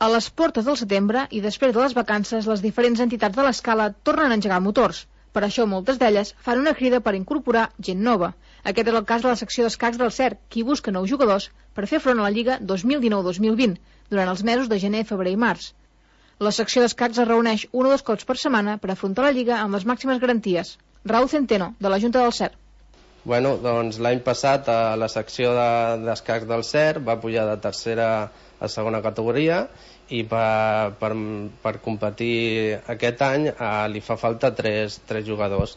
A les portes del setembre i després de les vacances, les diferents entitats de l'escala tornen a engegar motors. Per això moltes d'elles fan una crida per incorporar gent nova. Aquest és el cas de la secció d'escacs del CERC, qui busca nous jugadors per fer front a la Lliga 2019-2020 durant els mesos de gener, febrer i març. La secció d'escacs es reuneix 1 o 2 cops per setmana per afrontar la Lliga amb les màximes garanties. Raúl Centeno, de la Junta del CERC. Bueno, doncs l'any passat la secció d'escacs del CERC va pujar de tercera a segona categoria i per competir aquest any li fa falta 3 jugadors.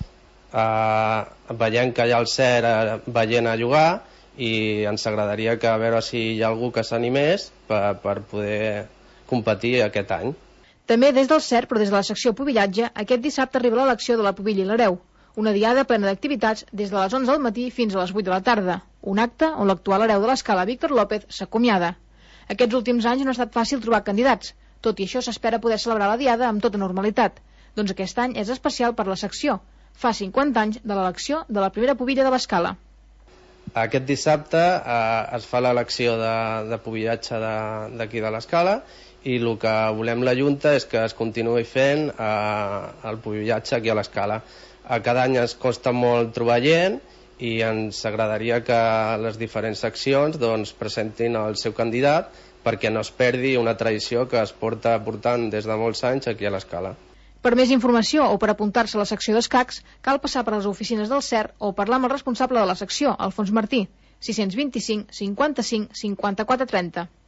Veiem que hi ha el CERC veient a jugar i ens agradaria que a veure si hi ha algú que s'animés per poder competir aquest any. També des del CERC, però des de la secció Pubillatge, aquest dissabte arriba l'elecció de la Pubilla i l'Hereu, una diada plena d'activitats des de les 11 del matí fins a les 8 de la tarda, un acte on l'actual hereu de l'escala Víctor López s'acomiada. Aquests últims anys no ha estat fàcil trobar candidats, tot i això s'espera poder celebrar la diada amb tota normalitat. Doncs aquest any és especial per la secció. Fa 50 anys de l'elecció de la primera pubilla de l'escala. Aquest dissabte es fa l'elecció de pubillatge d'aquí de l'escala i el que volem la Junta és que es continuï fent el pubillatge aquí a l'escala. Cada any ens costa molt trobar gent i ens agradaria que les diferents seccions presentin el seu candidat perquè no es perdi una tradició que es porta portant des de molts anys aquí a l'escala. Per més informació o per apuntar-se a la secció d'escacs, cal passar per les oficines del CERC o parlar amb el responsable de la secció, Alfons Martí, 625 55 54 30.